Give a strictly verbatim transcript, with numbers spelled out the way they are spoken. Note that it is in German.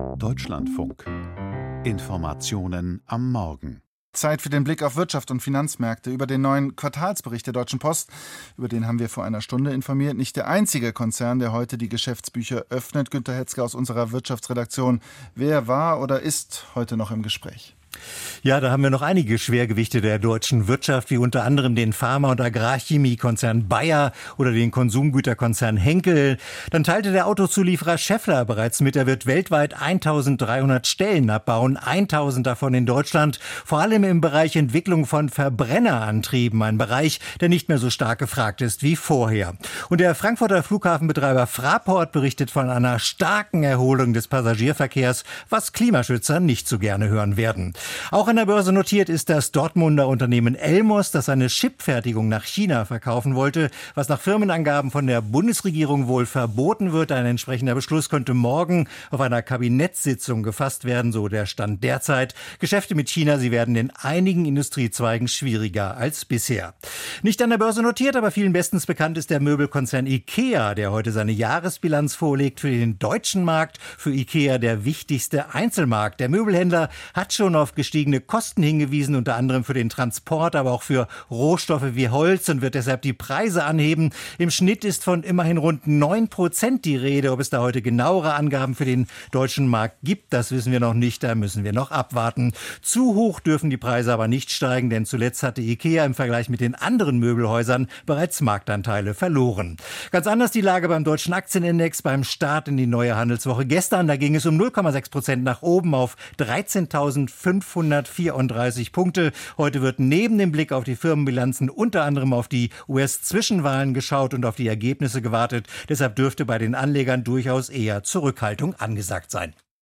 Deutschlandfunk. Informationen am Morgen. Zeit für den Blick auf Wirtschaft und Finanzmärkte. Über den neuen Quartalsbericht der Deutschen Post, über den haben wir vor einer Stunde informiert. Nicht der einzige Konzern, der heute die Geschäftsbücher öffnet. Günter Hetzke aus unserer Wirtschaftsredaktion. Wer war oder ist heute noch im Gespräch? Ja, da haben wir noch einige Schwergewichte der deutschen Wirtschaft, wie unter anderem den Pharma- und Agrarchemiekonzern Bayer oder den Konsumgüterkonzern Henkel. Dann teilte der Autozulieferer Schaeffler bereits mit, er wird weltweit eintausenddreihundert Stellen abbauen, tausend davon in Deutschland, vor allem im Bereich Entwicklung von Verbrennerantrieben, ein Bereich, der nicht mehr so stark gefragt ist wie vorher. Und der Frankfurter Flughafenbetreiber Fraport berichtet von einer starken Erholung des Passagierverkehrs, was Klimaschützer nicht so gerne hören werden. Auch an der Börse notiert ist das Dortmunder Unternehmen Elmos, das seine Chipfertigung nach China verkaufen wollte, was nach Firmenangaben von der Bundesregierung wohl verboten wird. Ein entsprechender Beschluss könnte morgen auf einer Kabinettssitzung gefasst werden, so der Stand derzeit. Geschäfte mit China, sie werden in einigen Industriezweigen schwieriger als bisher. Nicht an der Börse notiert, aber vielen bestens bekannt ist der Möbelkonzern IKEA, der heute seine Jahresbilanz vorlegt für den deutschen Markt. Für IKEA der wichtigste Einzelmarkt. Der Möbelhändler hat schon auf gestiegene Kosten hingewiesen, unter anderem für den Transport, aber auch für Rohstoffe wie Holz, und wird deshalb die Preise anheben. Im Schnitt ist von immerhin rund neun Prozent die Rede. Ob es da heute genauere Angaben für den deutschen Markt gibt, das wissen wir noch nicht, da müssen wir noch abwarten. Zu hoch dürfen die Preise aber nicht steigen, denn zuletzt hatte IKEA im Vergleich mit den anderen Möbelhäusern bereits Marktanteile verloren. Ganz anders die Lage beim deutschen Aktienindex beim Start in die neue Handelswoche gestern. Da ging es um null Komma sechs Prozent nach oben auf dreizehntausendfünfhundertvierunddreißig Punkte. Heute wird neben dem Blick auf die Firmenbilanzen unter anderem auf die U S-Zwischenwahlen geschaut und auf die Ergebnisse gewartet. Deshalb dürfte bei den Anlegern durchaus eher Zurückhaltung angesagt sein.